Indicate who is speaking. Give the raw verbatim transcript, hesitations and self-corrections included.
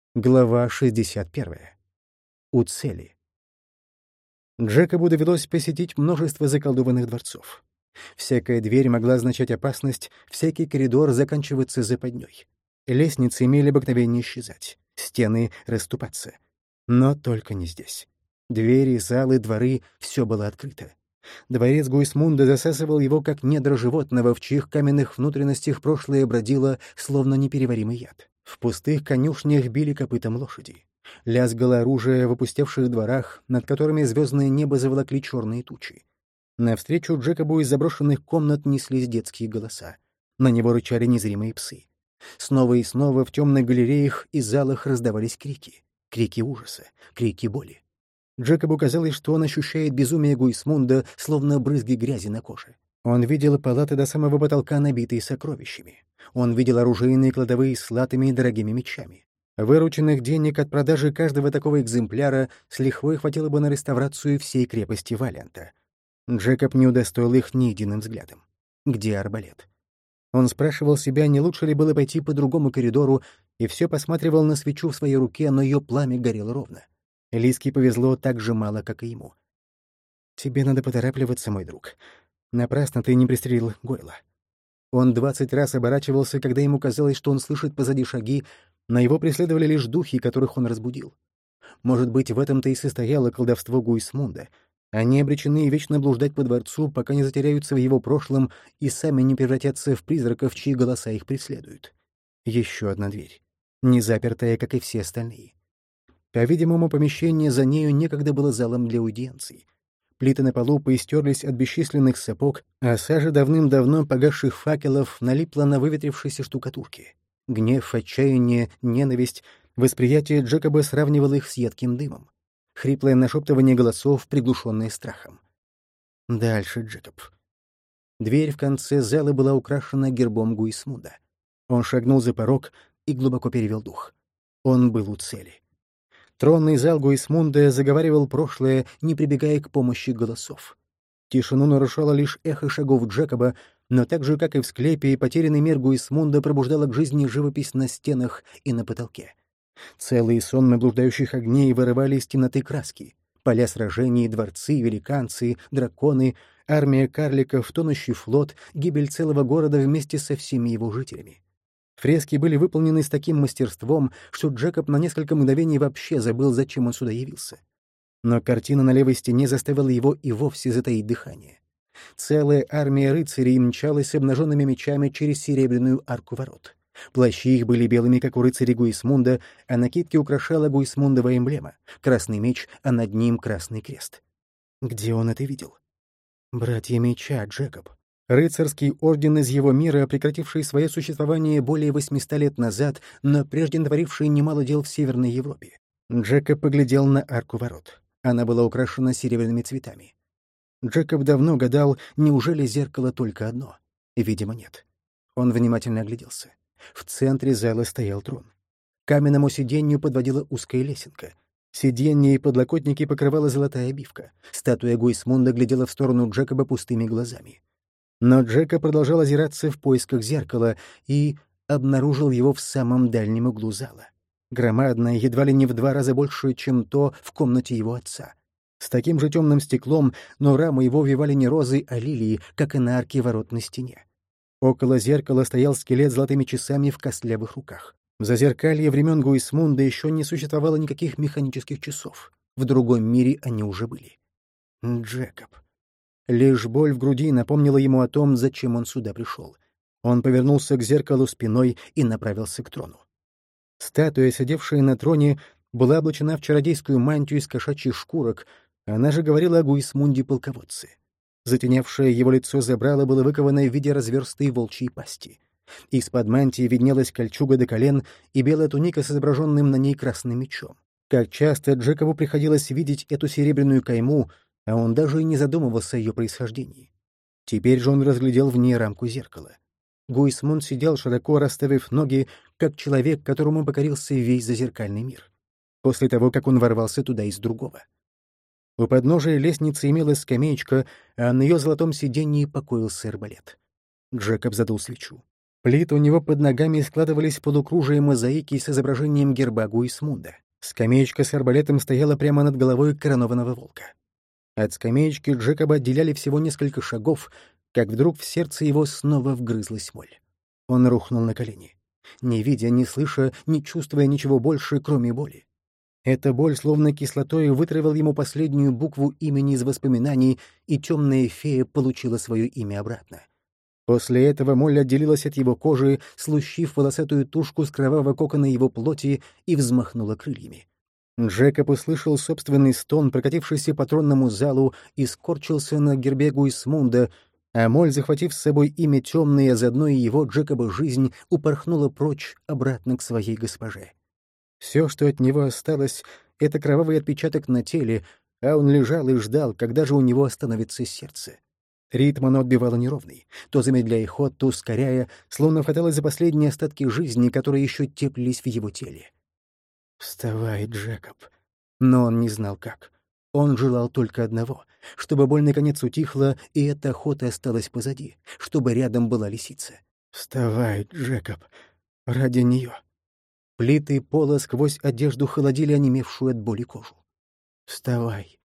Speaker 1: Глава шестьдесят первая. У цели. Джекобу довелось посетить множество заколдованных дворцов. Всякая дверь могла означать опасность, всякий коридор заканчиваться западней. Лестницы имели обыкновение исчезать, стены расступаться. Но только не здесь. Двери, залы, дворы — все было открыто. Дворец Гуисмунда засасывал его, как недра животного, в чьих каменных внутренностях прошлое бродило, словно непереваримый яд. В пустых конюшнях били копытом лошади. Лязгало оружие в опустевших дворах, над которыми звездное небо заволокли черные тучи. Навстречу Джекобу из заброшенных комнат неслись детские голоса. На него рычали незримые псы. Снова и снова в темных галереях и залах раздавались крики. Крики ужаса, крики боли. Джекобу казалось, что он ощущает безумие Гуисмунда, словно брызги грязи на коже. Он видел палаты до самого потолка, набитые сокровищами. Он видел оружейные кладовые с латами и дорогими мечами. Вырученных денег от продажи каждого такого экземпляра с лихвой хватило бы на реставрацию всей крепости Валианта. Джекоб не удостоил их ни единым взглядом. Где арбалет? Он спрашивал себя, не лучше ли было пойти по другому коридору, и все посматривал на свечу в своей руке, но ее пламя горело ровно. Лиске повезло так же мало, как и ему. «Тебе надо поторапливаться, мой друг. Напрасно ты не пристрелил Гойла». Он двадцать раз оборачивался, когда ему казалось, что он слышит позади шаги, но его преследовали лишь духи, которых он разбудил. Может быть, в этом-то и состояло колдовство Гуисмунда. Они обречены вечно блуждать по дворцу, пока не затеряются в его прошлом и сами не превратятся в призраков, чьи голоса их преследуют. Еще одна дверь. Не запертая, как и все остальные. По-видимому, помещение за нею некогда было залом для аудиенций. Плиты на полу поистерлись от бесчисленных сапог, а сажа давным-давно погасших факелов налипла на выветрившейся штукатурке. Гнев, отчаяние, ненависть, восприятие Джекоба сравнивало их с едким дымом. Хриплое нашептывание голосов, приглушенное страхом. Дальше Джекоб. Дверь в конце зала была украшена гербом Гуисмунда. Он шагнул за порог и глубоко перевел дух. Он был у цели. Тронный зал Гуисмунда заговаривал прошлое, не прибегая к помощи голосов. Тишину нарушало лишь эхо шагов Джекоба, но так же, как и в склепе, потерянный мир Гуисмунда пробуждала к жизни живопись на стенах и на потолке. Целые сонмы блуждающих огней вырывали из темноты краски. Поля сражений, дворцы, великанцы, драконы, армия карликов, тонущий флот, гибель целого города вместе со всеми его жителями. Фрески были выполнены с таким мастерством, что Джекоб на несколько мгновений вообще забыл, зачем он сюда явился. Но картина на левой стене заставила его и вовсе затаить дыхание. Целая армия рыцарей мчалась с обнаженными мечами через серебряную арку ворот. Плащи их были белыми, как у рыцарей Гуисмунда, а накидки украшала Гуисмундова эмблема — красный меч, а над ним красный крест. Где он это видел? Братья меча, Джекоб. Рыцарский орден из его мира, прекративший свое существование более восьмисот лет назад, но прежде творивший немало дел в Северной Европе. Джекоб поглядел на арку ворот. Она была украшена серебряными цветами. Джекоб давно гадал, неужели зеркало только одно? Видимо, нет. Он внимательно огляделся. В центре зала стоял трон. К каменному сиденью подводила узкая лесенка. Сиденье и подлокотники покрывала золотая обивка. Статуя Гуисмунда глядела в сторону Джекоба пустыми глазами. Но Джекоб продолжал озираться в поисках зеркала и обнаружил его в самом дальнем углу зала. Громадное, едва ли не в два раза больше, чем то в комнате его отца. С таким же темным стеклом, но раму его вивали не розы, а лилии, как и на арке ворот на стене. Около зеркала стоял скелет с золотыми часами в костлявых руках. В зазеркалье времен Гуисмунда еще не существовало никаких механических часов. В другом мире они уже были. Джекоб. Лишь боль в груди напомнила ему о том, зачем он сюда пришел. Он повернулся к зеркалу спиной и направился к трону. Статуя, сидевшая на троне, была облачена в чародейскую мантию из кошачьих шкурок, она же говорила о Гуисмунде-полководце. Затенявшее его лицо забрало было выковано в виде разверстой волчьей пасти. Из-под мантии виднелась кольчуга до колен и белая туника с изображенным на ней красным мечом. Как часто Джекову приходилось видеть эту серебряную кайму, а он даже и не задумывался о ее происхождении. Теперь же он разглядел в ней рамку зеркала. Гуисмунд сидел, широко расставив ноги, как человек, которому покорился весь зазеркальный мир, после того, как он ворвался туда из другого. У подножия лестницы имелась скамеечка, а на ее золотом сиденье покоился арбалет. Джекоб задул свечу. Плит у него под ногами складывались полукружия мозаики с изображением герба Гуисмунда. Скамеечка с арбалетом стояла прямо над головой коронованного волка. От скамеечки Джекоба отделяли всего несколько шагов, как вдруг в сердце его снова вгрызлась моль. Он рухнул на колени, не видя, не слыша, не чувствуя ничего больше, кроме боли. Эта боль, словно кислотой, вытравила ему последнюю букву имени из воспоминаний, и темная фея получила свое имя обратно. После этого моль отделилась от его кожи, слущив волосатую тушку с кровавого кокона его плоти, и взмахнула крыльями. Джекоб услышал собственный стон, прокатившийся по тронному залу, и скорчился на гербе Гуисмунда, а моль, захватив с собой имя темное, а заодно и его, Джекоба, жизнь, упорхнула прочь, обратно к своей госпоже. Все, что от него осталось, — это кровавый отпечаток на теле, а он лежал и ждал, когда же у него остановится сердце. Ритм оно отбивало неровный, то замедляя ход, то ускоряя, словно хваталось за последние остатки жизни, которые еще теплились в его теле. «Вставай, Джекоб!» Но он не знал, как. Он желал только одного — чтобы боль наконец утихла, и эта охота осталась позади, чтобы рядом была лисица. «Вставай, Джекоб! Ради нее!» Плиты пола сквозь одежду холодили онемевшую от боли кожу. «Вставай!»